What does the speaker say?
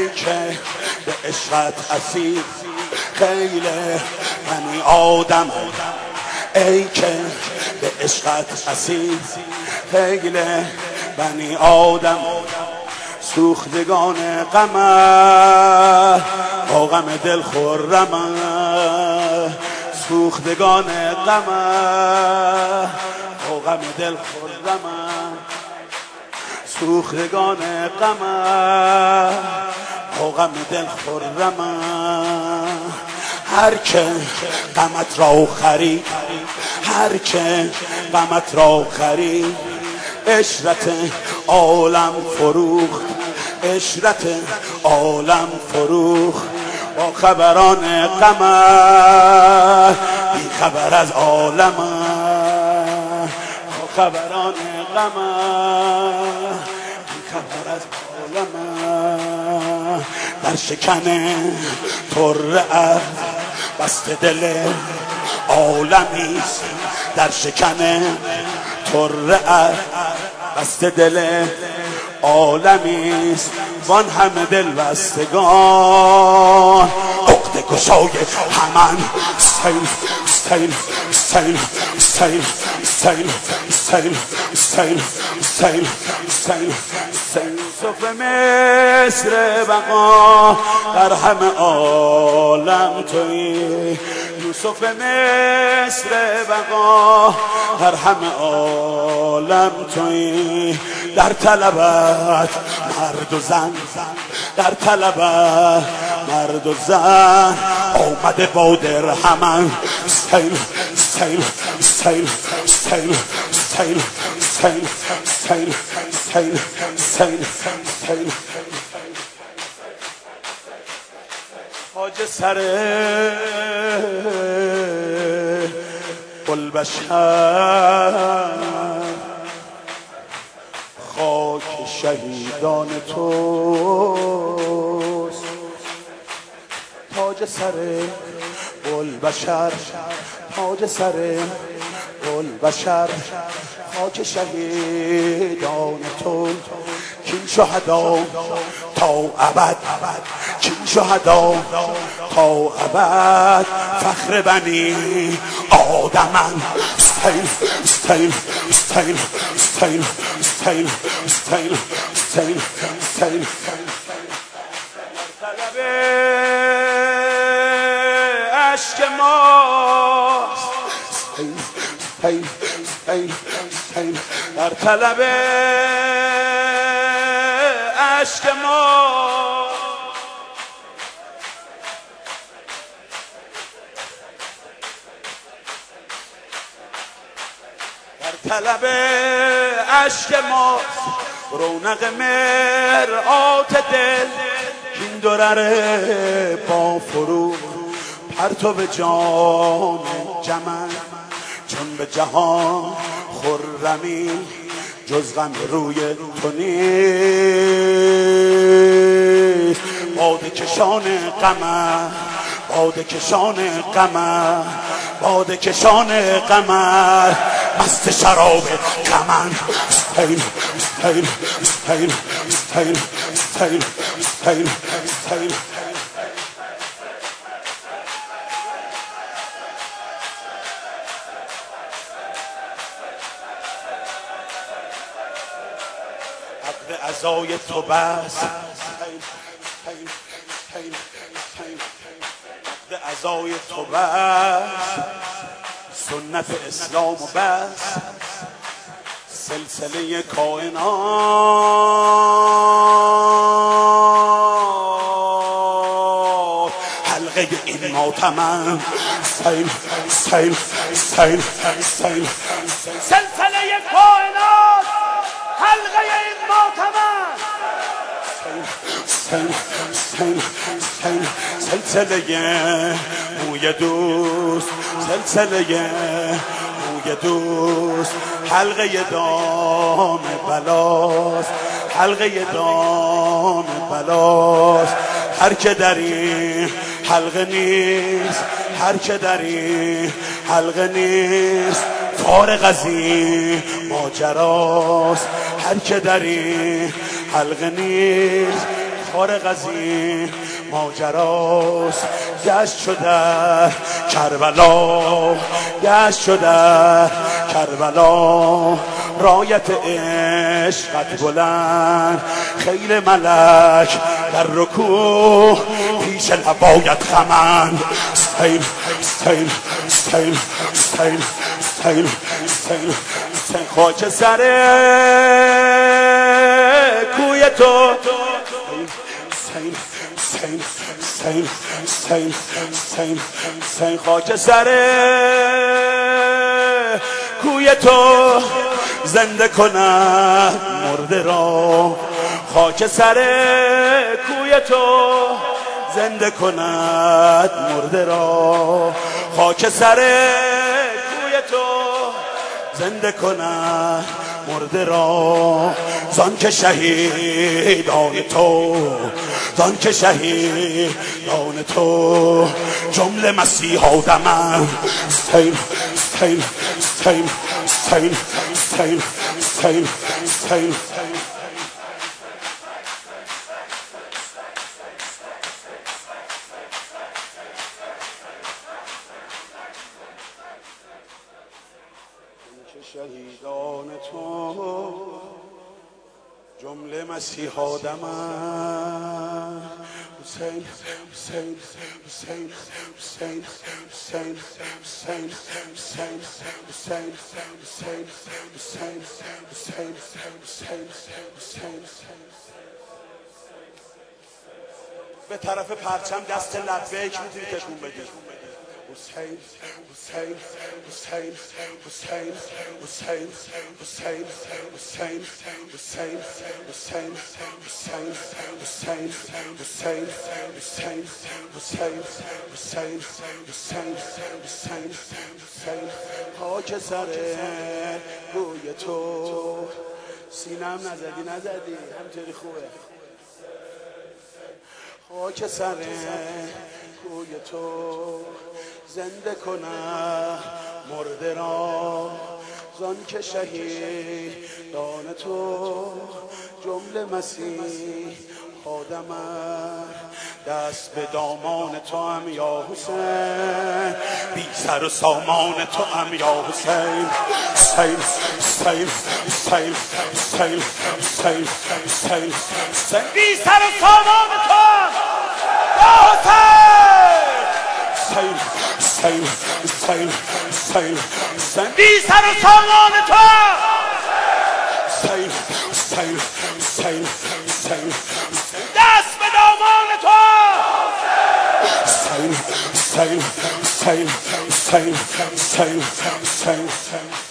که به عشقت اسیر خیلی بنی آدم، ای که به عشقت اسیر خیلی بنی آدم. سوختگان غمه با غم دل خرمه، سوختگان غمه با غم دل خرمه، سوختگان غمه با غم دل خرمه. هر که غمت را خرید، هر که غمت را خرید، عشرت عالم فروخت، عشرت عالم فروخت. با خبران غمه بی خبر از عالمه، با خبران غمه بی خبر از عالمه. در شکن طره بسته دل عالمیست، در شکن طره بسته دل عالمیست. وان همه دل بستگان عقده گشای همان سیل سیل سیل سیل سیل سیل سیل سیل سیل سیل. یوسف مصر بقا در همه عالم تویی، یوسف مصر بقا در همه عالم تویی. در طلبت مرد و زن، در طلبت مرد و زن آمده با درهمن. سیل سیل سیل سیل سیل سیل سیل سیل سیل سیل. تاج سر البشر، خاک شهیدان توست. تاج سر البشر، تاج سر البشر، خاک شهیدان تو. کین شهدا تا ابد، کین شهدا تا ابد، فخر بنی آدمن. استیل استیل استیل استیل استیل استیل استیل استیل. طلب عشق ماست، استیل استیل استیل. در طلب عشق ماست، در طلب عشق ماست. رونق مرآت دل کین درره با فروغ، پرتو به جان جمن چون به جهان خرمی. جز غم روی تو نیست. باده کشان غمه، باده کشان غمه، باده کشان غمه، مست شراب غمن. استیل استیل استیل استیل استیل استیل استیل. عقد عزای تو بس، عقد عزای تو بس، سنت اسلام و بس. سلسله کائنات حلقه این ماتمم. سیل سیل سیل سیل. سلسله کائنات حلقه این ماتمم. سیل سیل سیل. سلسله موی دوست، سلسله موی دوست، حلقه دام بلاست، حلقه دام بلاست. هر که در این حلقه نیست، هر که در این حلقه نیست، فارغ از این ماجراست. هر که در این حلقه نیست، فارغ از این ماجراست گشت شده کربلا گشت شده کربلا رایت عشقت بلند خیل ملک در رکوع پیش لبایت خمند استیل استیل استیل استیل استیل استیل استیل خاک سر کوی تو استیل استیل استیل استیل استیل استیل خاک سر کوی تو زنده کند مرده را خاک سر کوی تو زنده کند مرده را خاک سر کوی تو زنده کند مرده را زان که شهیدان تو زان که شهیدان تو جمله مسیحا دمن استیل استیل استیل استیل استیل استیل استیل شهیدان تو جمله مسیحا دمن حسین حسین حسین حسین حسین حسین حسین حسین حسین حسین حسین حسین حسین به طرف پرچم دست لبیک میتونی تکون بدی حسین حسین حسین حسین حسین حسین حسین حسین حسین حسین حسین حسین حسین حسین حسین حسین حسین حسین خاک سر کوی تو سینم نزدی همینطوری خوبه خاک سر کوی تو زنده کنم مرده را زان که شهیدان تو جمله مسیح آدمه دست به دامان تو هم یا حسین بی سر و سامان تو هم یا حسین حسین حسین حسین حسین حسین حسین حسین بی سر و سامان تو یا حسین حسین حسین حسین حسین بی سر و سامان تو حسین حسین حسین حسین دست به دامان تو حسین حسین حسین حسین حسین حسین